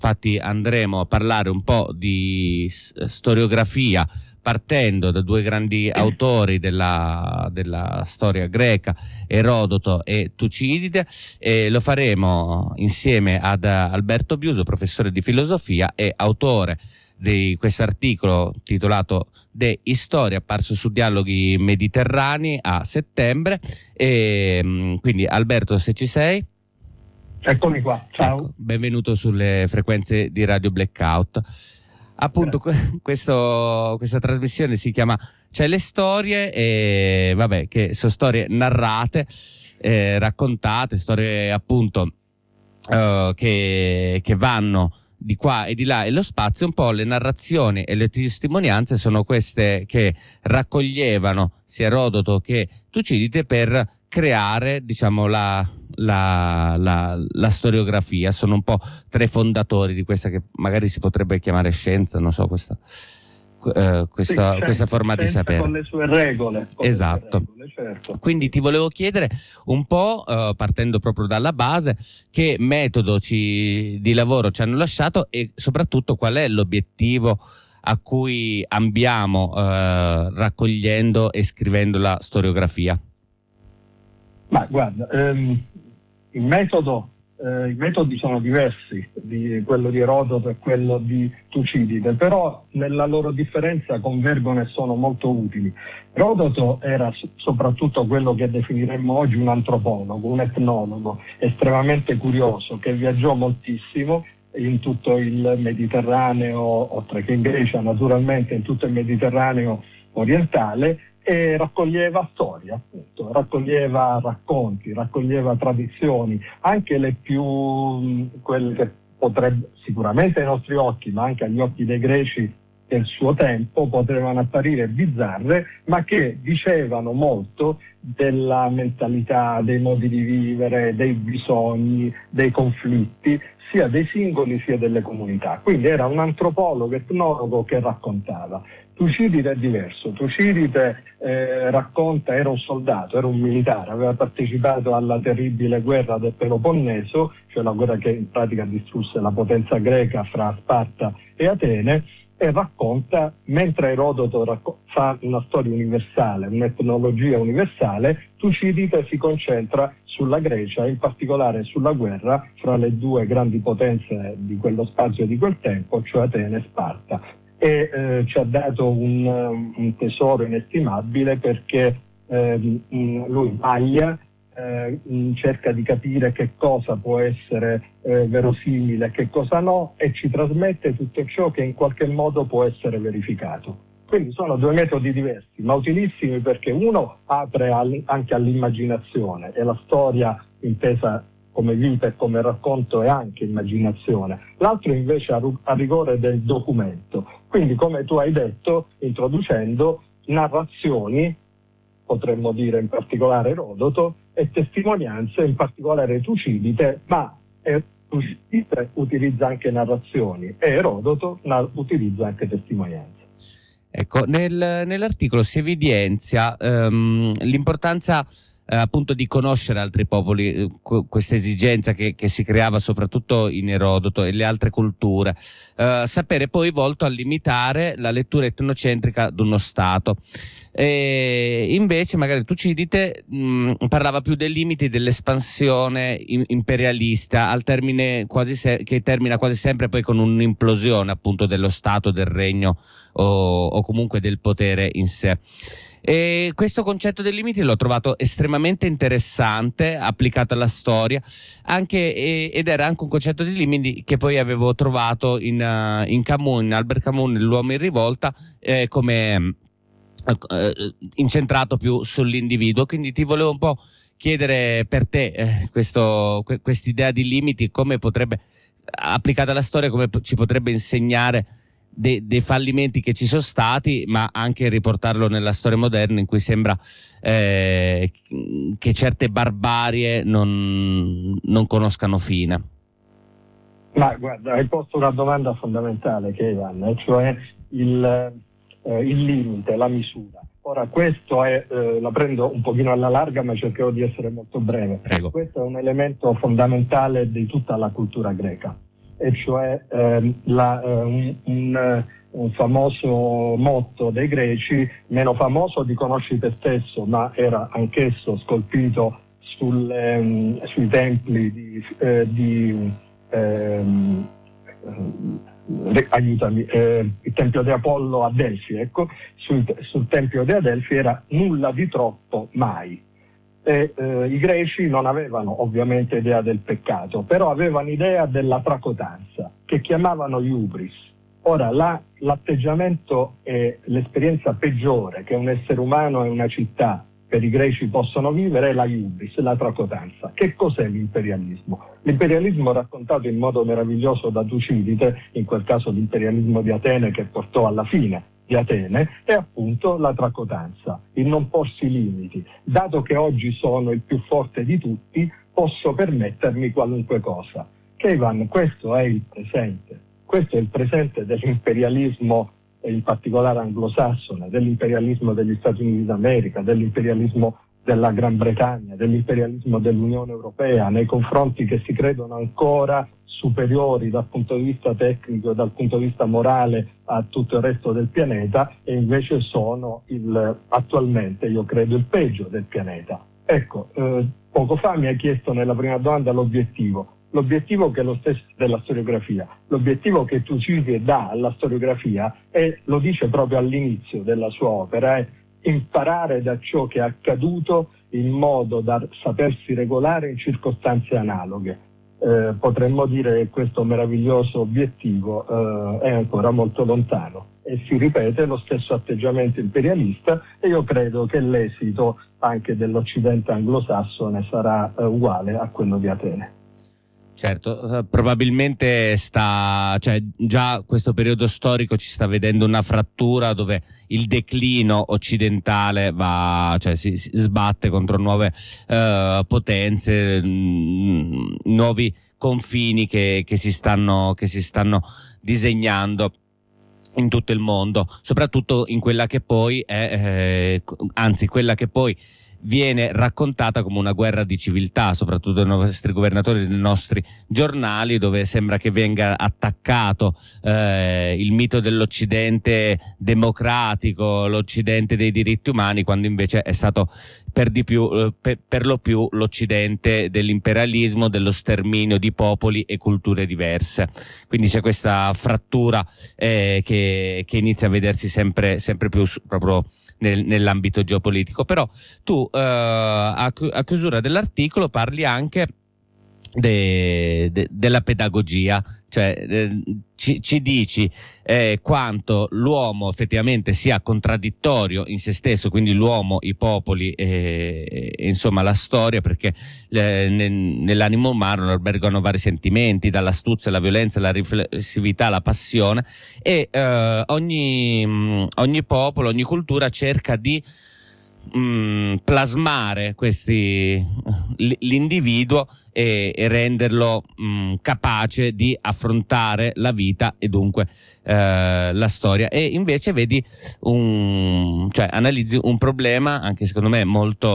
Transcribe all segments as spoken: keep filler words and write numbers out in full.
Infatti andremo a parlare un po' di storiografia partendo da due grandi autori della, della storia greca, Erodoto e Tucidide, e lo faremo insieme ad Alberto Biuso, professore di filosofia e autore di questo articolo titolato De Historia, apparso su Dialoghi Mediterranei a settembre. E quindi Alberto, se ci sei. Eccomi qua, ciao. Ecco, benvenuto sulle frequenze di Radio Blackout. Appunto, questo, questa trasmissione si chiama C'è le storie, e vabbè, che sono storie narrate, eh, raccontate, storie appunto uh, che, che vanno di qua e di là, e lo spazio, un po' le narrazioni e le testimonianze sono queste che raccoglievano sia Erodoto che Tucidide per creare, diciamo, la, la, la, la storiografia. Sono un po' tre fondatori di questa che magari si potrebbe chiamare scienza, non so, questa, uh, questa, sì, questa forma di sapere. Con le sue regole. Esatto. Le sue regole, certo. Quindi ti volevo chiedere un po', uh, partendo proprio dalla base, che metodo ci, di lavoro ci hanno lasciato e soprattutto qual è l'obiettivo a cui ambiamo uh, raccogliendo e scrivendo la storiografia. Ma guarda, ehm, il metodo, eh, i metodi sono diversi, di quello di Erodoto e quello di Tucidide, però nella loro differenza convergono e sono molto utili. Erodoto era soprattutto quello che definiremmo oggi un antropologo, un etnologo estremamente curioso, che viaggiò moltissimo in tutto il Mediterraneo, oltre che in Grecia naturalmente, in tutto il Mediterraneo orientale, e raccoglieva storie, appunto, raccoglieva racconti, raccoglieva tradizioni, anche le più, quelle che potrebbe, sicuramente ai nostri occhi, ma anche agli occhi dei greci del suo tempo, potevano apparire bizzarre, ma che dicevano molto della mentalità, dei modi di vivere, dei bisogni, dei conflitti, sia dei singoli sia delle comunità. Quindi era un antropologo, etnologo che raccontava. Tucidide è diverso. Tucidide eh, racconta, era un soldato, era un militare, aveva partecipato alla terribile guerra del Peloponneso, cioè la guerra che in pratica distrusse la potenza greca fra Sparta e Atene, e racconta, mentre Erodoto racco- fa una storia universale, un'etnologia universale, Tucidide si concentra sulla Grecia, in particolare sulla guerra fra le due grandi potenze di quello spazio e di quel tempo, cioè Atene e Sparta. E eh, ci ha dato un, un tesoro inestimabile, perché eh, lui vaglia, eh, cerca di capire che cosa può essere eh, verosimile e che cosa no, e ci trasmette tutto ciò che in qualche modo può essere verificato. Quindi sono due metodi diversi, ma utilissimi, perché uno apre all- anche all'immaginazione, e la storia intesa come vita e come racconto è anche immaginazione. L'altro invece ha, ha rigore del documento. Quindi, come tu hai detto, introducendo narrazioni, potremmo dire in particolare Erodoto, e testimonianze, in particolare Tucidide, ma eh, Tucidide utilizza anche narrazioni e Erodoto na- utilizza anche testimonianze. Ecco, nel, nell'articolo si evidenzia um, l'importanza eh, appunto di conoscere altri popoli, eh, qu- questa esigenza che, che si creava soprattutto in Erodoto e le altre culture, eh, sapere poi volto a limitare la lettura etnocentrica di uno Stato. E invece magari Tucidide mh, parlava più dei limiti dell'espansione in- imperialista, al termine quasi se- che termina quasi sempre poi con un'implosione appunto dello Stato, del regno o, o comunque del potere in sé. E questo concetto dei limiti l'ho trovato estremamente interessante, applicato alla storia, anche, e, ed era anche un concetto di limiti che poi avevo trovato in, uh, in Camus, in Albert Camus, nell'Uomo in rivolta, eh, come eh, incentrato più sull'individuo. Quindi ti volevo un po' chiedere per te eh, questo, que- quest'idea di limiti, come potrebbe, applicata alla storia, come po- ci potrebbe insegnare De, dei fallimenti che ci sono stati, ma anche riportarlo nella storia moderna, in cui sembra eh, che certe barbarie non, non conoscano fine. Ma guarda, hai posto una domanda fondamentale, Kevin, cioè il, eh, il limite, la misura. Ora, questo è, eh, la prendo un pochino alla larga, ma cercherò di essere molto breve. Prego. Questo è un elemento fondamentale di tutta la cultura greca. e cioè ehm, la, eh, un, un, un famoso motto dei greci, meno famoso di conosci te stesso, ma era anch'esso scolpito sul, ehm, sui templi di, eh, di ehm, eh, aiutami, eh, il tempio di Apollo a Delfi, ecco, sul, sul tempio di Adelfi era nulla di troppo mai. E, eh, i greci non avevano ovviamente idea del peccato, però avevano idea della tracotanza, che chiamavano iubris. Ora, la, l'atteggiamento e l'esperienza peggiore che un essere umano e una città per i greci possono vivere è la iubris, la tracotanza. Che cos'è l'imperialismo? L'imperialismo raccontato in modo meraviglioso da Tucidide, in quel caso l'imperialismo di Atene che portò alla fine di Atene, è appunto la tracotanza, il non porsi limiti. Dato che oggi sono il più forte di tutti, posso permettermi qualunque cosa. Kevan, questo è il presente. Questo è il presente dell'imperialismo, in particolare anglosassone, dell'imperialismo degli Stati Uniti d'America, dell'imperialismo della Gran Bretagna, dell'imperialismo dell'Unione Europea, nei confronti che si credono ancora superiori dal punto di vista tecnico e dal punto di vista morale a tutto il resto del pianeta, e invece sono il, attualmente, io credo, il peggio del pianeta. Ecco, eh, poco fa mi hai chiesto nella prima domanda l'obiettivo. L'obiettivo che è lo stesso della storiografia, l'obiettivo che Tucidide dà alla storiografia, e lo dice proprio all'inizio della sua opera, è imparare da ciò che è accaduto in modo da sapersi regolare in circostanze analoghe. Eh, potremmo dire che questo meraviglioso obiettivo eh, è ancora molto lontano e si ripete lo stesso atteggiamento imperialista, e io credo che l'esito anche dell'Occidente anglosassone sarà eh, uguale a quello di Atene. Certo, eh, probabilmente sta, cioè già questo periodo storico ci sta vedendo una frattura dove il declino occidentale va, cioè si, si sbatte contro nuove eh, potenze, mh, nuovi confini che, che si stanno, che si stanno disegnando in tutto il mondo, soprattutto in quella che poi è, eh, anzi quella che poi viene raccontata come una guerra di civiltà, soprattutto dai nostri governatori, dei nostri giornali, dove sembra che venga attaccato eh, il mito dell'Occidente democratico, l'Occidente dei diritti umani, quando invece è stato per di più, eh, per, per lo più l'Occidente dell'imperialismo, dello sterminio di popoli e culture diverse. Quindi c'è questa frattura eh, che, che inizia a vedersi sempre, sempre più su, proprio nel, nell'ambito geopolitico. Però tu eh, a, a chiusura dell'articolo parli anche de, de, della pedagogia, cioè eh, ci, ci dici eh, quanto l'uomo effettivamente sia contraddittorio in se stesso, quindi l'uomo, i popoli e, e insomma la storia, perché eh, nel, nell'animo umano albergano vari sentimenti, dall'astuzia alla violenza, alla riflessività, alla passione, e eh, ogni, ogni popolo, ogni cultura cerca di Mm, plasmare questi l'individuo e, e renderlo mm, capace di affrontare la vita e dunque eh, la storia. E invece vedi un, cioè analizzi un problema anche secondo me molto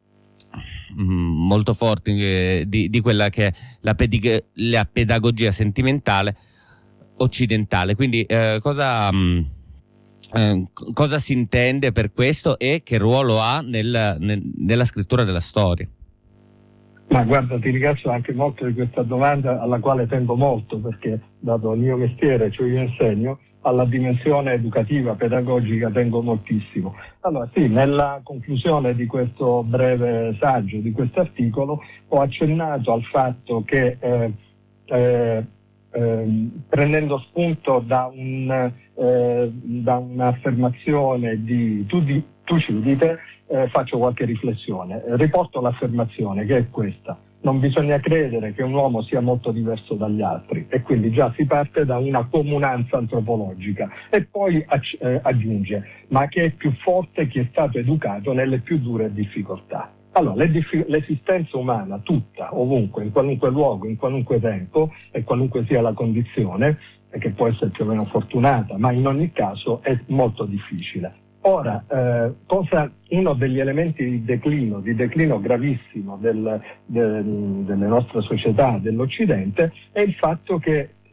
mm, molto forte eh, di, di quella che è la, pedig- la pedagogia sentimentale occidentale. Quindi eh, cosa mm, Eh, cosa si intende per questo e che ruolo ha nel, nel, nella scrittura della storia? Ma guarda, ti ringrazio anche molto di questa domanda, alla quale tengo molto, perché dato il mio mestiere, cioè io insegno, alla dimensione educativa, pedagogica tengo moltissimo. Allora sì, nella conclusione di questo breve saggio, di questo articolo, ho accennato al fatto che eh, eh, eh, prendendo spunto da, un, eh, da un'affermazione di Tucidide, eh, faccio qualche riflessione. Riporto l'affermazione che è questa: non bisogna credere che un uomo sia molto diverso dagli altri, e quindi già si parte da una comunanza antropologica, e poi eh, aggiunge ma che è più forte chi è stato educato nelle più dure difficoltà. Allora, l'esistenza umana tutta, ovunque, in qualunque luogo, in qualunque tempo e qualunque sia la condizione, e che può essere più o meno fortunata, ma in ogni caso è molto difficile. Ora, eh, cosa, uno degli elementi di declino, di declino gravissimo del, del, delle nostre società, dell'Occidente, è il fatto che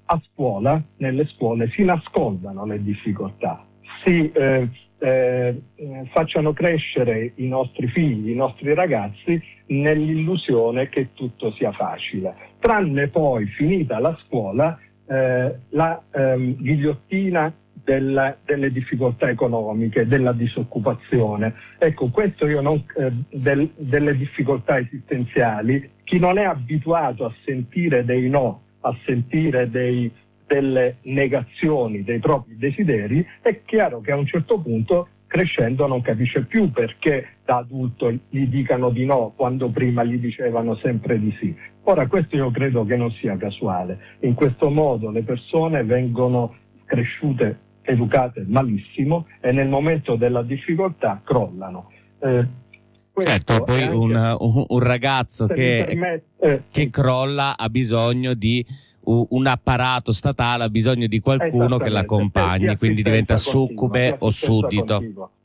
a scuola, nelle scuole, si nascondano le difficoltà, si eh, eh, facciano crescere i nostri figli, i nostri ragazzi nell'illusione che tutto sia facile, tranne poi, finita la scuola, eh, la ehm, ghigliottina della, delle difficoltà economiche, della disoccupazione. Ecco, questo io non, eh, del, delle difficoltà esistenziali, chi non è abituato a sentire dei no, a sentire dei, delle negazioni dei propri desideri, è chiaro che a un certo punto, crescendo, non capisce più perché da adulto gli dicano di no quando prima gli dicevano sempre di sì. Ora, questo io credo che non sia casuale. In questo modo le persone vengono cresciute, educate malissimo, e nel momento della difficoltà crollano. Eh, certo, poi anche, un, un, un ragazzo che, permette, eh, che crolla ha bisogno di un apparato statale, ha bisogno di qualcuno che l'accompagni, quindi diventa succube o suddito.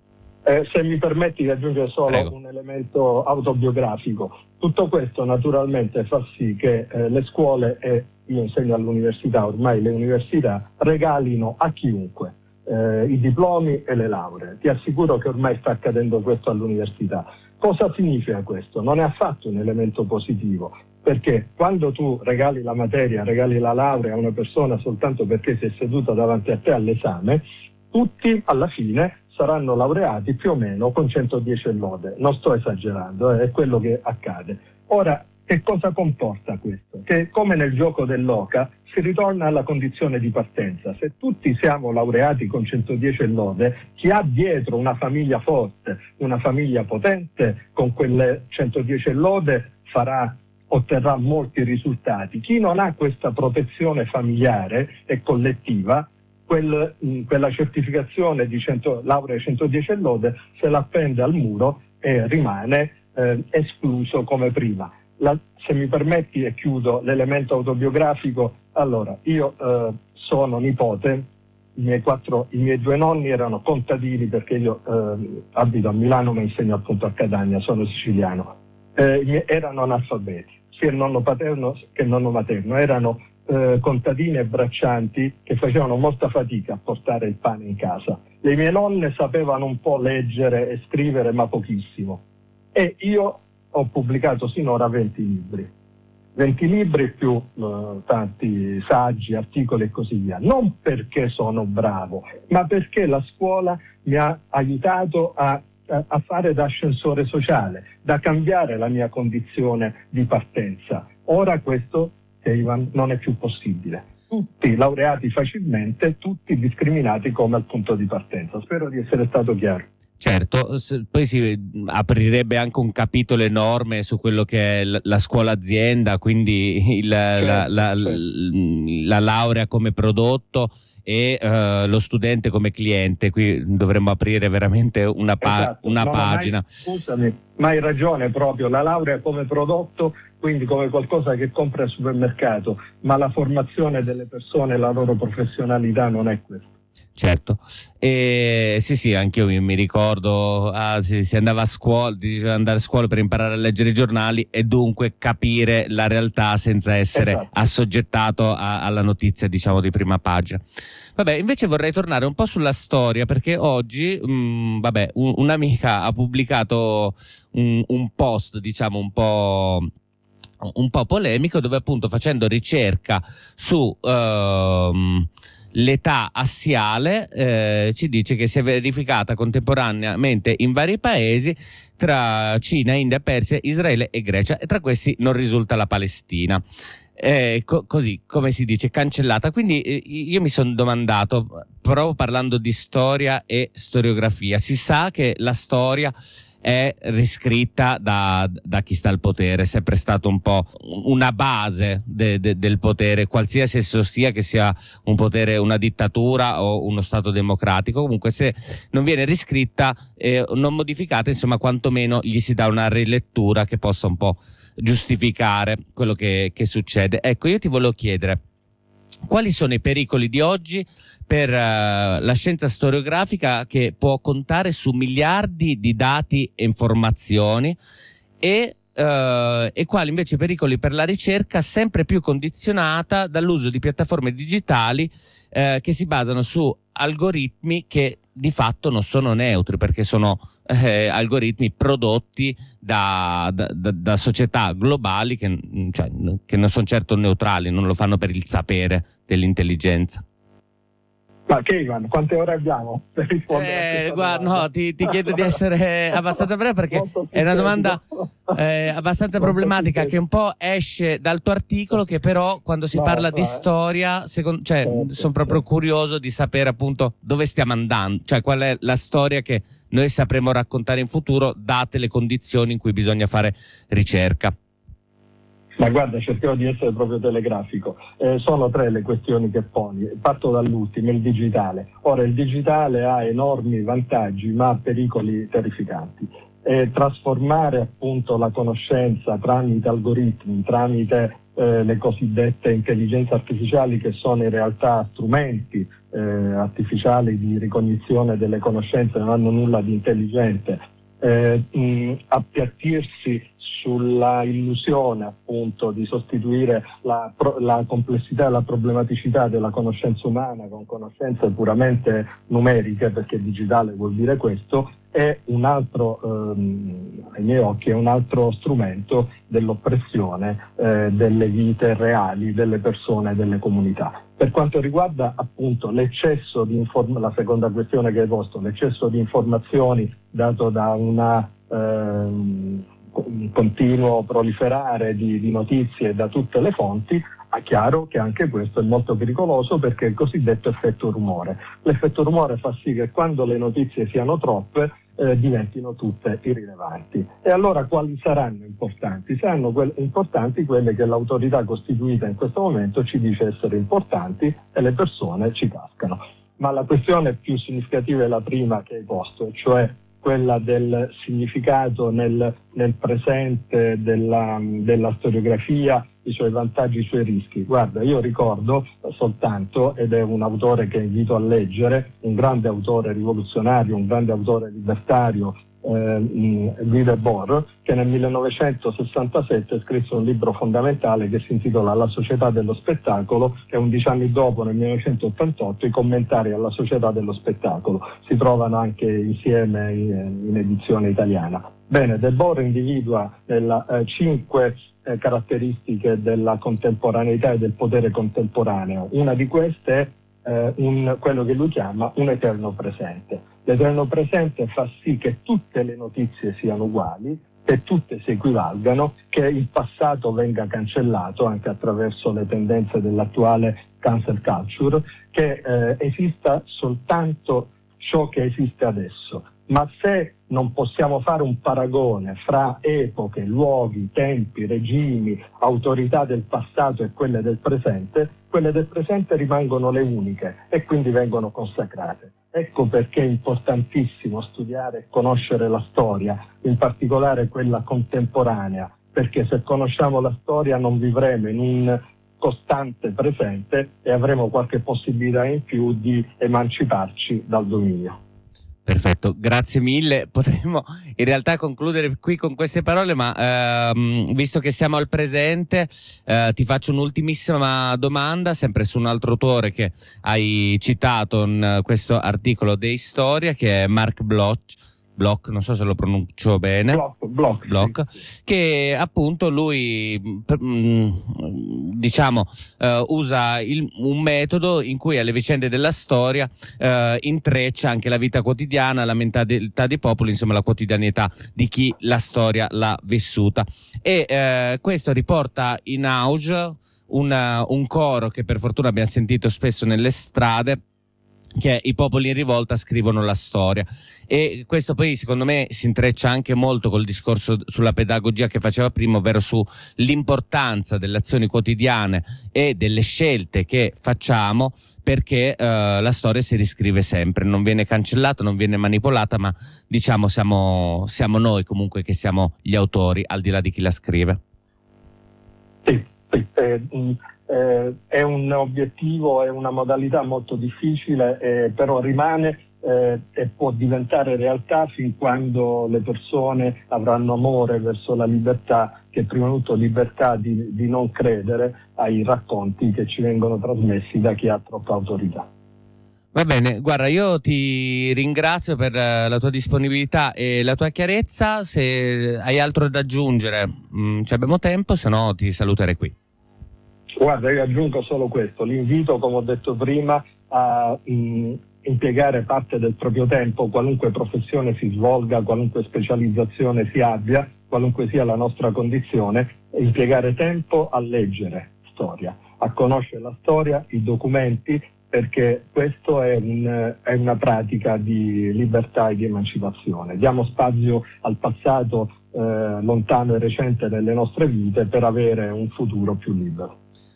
Eh, se mi permetti di aggiungere solo Prego. un elemento autobiografico, tutto questo naturalmente fa sì che eh, le scuole, e io insegno all'università, ormai le università regalino a chiunque eh, i diplomi e le lauree. Ti assicuro che ormai sta accadendo questo all'università. Cosa significa questo? Non è affatto un elemento positivo, perché quando tu regali la materia, regali la laurea a una persona soltanto perché si è seduta davanti a te all'esame, tutti alla fine saranno laureati più o meno con centodieci e lode. Non sto esagerando, eh, è quello che accade. Ora, che cosa comporta questo? Che come nel gioco dell'oca si ritorna alla condizione di partenza. Se tutti siamo laureati con centodieci e lode, chi ha dietro una famiglia forte, una famiglia potente, con quelle centodieci e lode farà, otterrà molti risultati. Chi non ha questa protezione familiare e collettiva, quel, quella certificazione di cento, laurea centodieci e lode se la appende al muro e rimane eh, escluso come prima. La, se mi permetti, e chiudo l'elemento autobiografico, allora io eh, sono nipote, i miei, quattro, i miei due nonni erano contadini, perché io eh, abito a Milano ma insegno appunto a Catania, sono siciliano, eh, erano analfabeti, sia il nonno paterno che il nonno materno, erano eh, contadini e braccianti che facevano molta fatica a portare il pane in casa. Le mie nonne sapevano un po' leggere e scrivere ma pochissimo, e io ho pubblicato sinora venti libri, venti libri più eh, tanti saggi, articoli e così via, non perché sono bravo, ma perché la scuola mi ha aiutato a, a fare da ascensore sociale, da cambiare la mia condizione di partenza. Ora questo, Ivan, non è più possibile. Tutti laureati facilmente, tutti discriminati come al punto di partenza. Spero di essere stato chiaro. Certo, poi si aprirebbe anche un capitolo enorme su quello che è la scuola azienda, quindi il, certo, la, la, certo. la laurea come prodotto e uh, lo studente come cliente. Qui dovremmo aprire veramente una, pa- esatto. una no, pagina. Ma hai, scusami, ma hai ragione, proprio la laurea come prodotto, quindi come qualcosa che compra al supermercato, ma la formazione delle persone e la loro professionalità non è questa. Certo, e sì sì, anche io mi, mi ricordo, ah, si, si andava a scuola, diceva andare a scuola per imparare a leggere i giornali e dunque capire la realtà senza essere esatto. assoggettato a, alla notizia, diciamo, di prima pagina. Vabbè, invece vorrei tornare un po' sulla storia, perché oggi mh, vabbè, un, un'amica ha pubblicato un, un post, diciamo, un po' un po' polemico, dove appunto, facendo ricerca su uh, l'età assiale, eh, ci dice che si è verificata contemporaneamente in vari paesi tra Cina, India, Persia, Israele e Grecia, e tra questi non risulta la Palestina. Eh, co- così, come si dice, cancellata. Quindi eh, io mi sono domandato, proprio parlando di storia e storiografia, si sa che la storia è riscritta da, da chi sta al potere, è sempre stato un po' una base de, de, del potere, qualsiasi esso sia, che sia un potere, una dittatura o uno stato democratico. Comunque, se non viene riscritta, eh, non modificata, insomma, quantomeno gli si dà una rilettura che possa un po' giustificare quello che, che succede. Ecco, io ti volevo chiedere, quali sono i pericoli di oggi per uh, la scienza storiografica, che può contare su miliardi di dati e informazioni, e uh, eh, e quali invece pericoli per la ricerca, sempre più condizionata dall'uso di piattaforme digitali eh, che si basano su algoritmi che di fatto non sono neutri, perché sono eh, algoritmi prodotti da, da, da, da società globali che, cioè, che non sono certo neutrali, non lo fanno per il sapere dell'intelligenza. Ma Keivan, quante ore abbiamo per rispondere? Eh, guarda, no, ti, ti chiedo di essere abbastanza breve, perché è una domanda eh, abbastanza problematica che un po' esce dal tuo articolo, che però quando si no, parla no, di eh. storia, secondo, cioè, certo, sono proprio certo. curioso di sapere appunto dove stiamo andando, cioè qual è la storia che noi sapremo raccontare in futuro, date le condizioni in cui bisogna fare ricerca. Ma guarda, cercherò di essere proprio telegrafico. Eh, sono tre le questioni che poni. Parto dall'ultimo, il digitale. Ora, il digitale ha enormi vantaggi, ma ha pericoli terrificanti. Eh, trasformare appunto la conoscenza tramite algoritmi, tramite eh, le cosiddette intelligenze artificiali, che sono in realtà strumenti eh, artificiali di ricognizione delle conoscenze, non hanno nulla di intelligente, eh, mh, appiattirsi sulla illusione appunto di sostituire la, la complessità e la problematicità della conoscenza umana con conoscenze puramente numeriche, perché digitale vuol dire questo, è un altro, ehm, ai miei occhi, è un altro strumento dell'oppressione eh, delle vite reali delle persone e delle comunità. Per quanto riguarda appunto l'eccesso di informazioni, la seconda questione che hai posto, l'eccesso di informazioni dato da una ehm, un continuo proliferare di, di notizie da tutte le fonti, è chiaro che anche questo è molto pericoloso, perché è il cosiddetto effetto rumore. L'effetto rumore fa sì che quando le notizie siano troppe eh, diventino tutte irrilevanti. E allora quali saranno importanti? Saranno que- importanti quelle che l'autorità costituita in questo momento ci dice essere importanti, e le persone ci cascano. Ma la questione più significativa è la prima che hai posto, e cioè quella del significato nel, nel presente della, della storiografia, i suoi vantaggi, i suoi rischi. Guarda, io ricordo soltanto, ed è un autore che invito a leggere, un grande autore rivoluzionario, un grande autore libertario, eh, Guy Debord, che nel millenovecentosessantasette scrisse un libro fondamentale che si intitola La società dello spettacolo, e undici anni dopo, nel millenovecentottantotto, i commentari alla società dello spettacolo. Si trovano anche insieme in, in edizione italiana. Bene, Debord individua nella, eh, cinque eh, caratteristiche della contemporaneità e del potere contemporaneo. Una di queste è eh, un, quello che lui chiama un eterno presente. L'eterno presente fa sì che tutte le notizie siano uguali, che tutte si equivalgano, che il passato venga cancellato anche attraverso le tendenze dell'attuale cancel culture, che eh, esista soltanto ciò che esiste adesso. Ma se non possiamo fare un paragone fra epoche, luoghi, tempi, regimi, autorità del passato e quelle del presente, quelle del presente rimangono le uniche e quindi vengono consacrate. Ecco perché è importantissimo studiare e conoscere la storia, in particolare quella contemporanea, perché se conosciamo la storia non vivremo in un costante presente e avremo qualche possibilità in più di emanciparci dal dominio. Perfetto, grazie mille. Potremmo in realtà concludere qui con queste parole, ma ehm, visto che siamo al presente, eh, ti faccio un'ultimissima domanda, sempre su un altro autore che hai citato in questo articolo di Storia, che è Mark Bloch, Bloch, non so se lo pronuncio bene, Bloch, Bloch, Bloch sì. Che appunto lui mh, diciamo uh, usa il, un metodo in cui alle vicende della storia uh, intreccia anche la vita quotidiana, la mentalità dei popoli, insomma la quotidianità di chi la storia l'ha vissuta, e uh, questo riporta in auge una, un coro che per fortuna abbiamo sentito spesso nelle strade, che è: i popoli in rivolta scrivono la storia. E questo poi secondo me si intreccia anche molto col discorso sulla pedagogia che faceva prima, ovvero sull'importanza delle azioni quotidiane e delle scelte che facciamo, perché eh, la storia si riscrive sempre, non viene cancellata, non viene manipolata, ma diciamo siamo, siamo noi comunque che siamo gli autori, al di là di chi la scrive. Sì, sì, eh, Eh, è un obiettivo, è una modalità molto difficile, eh, però rimane eh, e può diventare realtà fin quando le persone avranno amore verso la libertà, che prima di tutto libertà di, di non credere ai racconti che ci vengono trasmessi da chi ha troppa autorità. Va bene, guarda, io ti ringrazio per la tua disponibilità e la tua chiarezza. Se hai altro da aggiungere, mh, ci abbiamo tempo, se no ti saluterei qui. Guarda, io aggiungo solo questo, l'invito, come ho detto prima, a mh, impiegare parte del proprio tempo, qualunque professione si svolga, qualunque specializzazione si abbia, qualunque sia la nostra condizione, impiegare tempo a leggere storia, a conoscere la storia, i documenti, perché questo è, un, è una pratica di libertà e di emancipazione. Diamo spazio al passato eh, lontano e recente nelle nostre vite per avere un futuro più libero.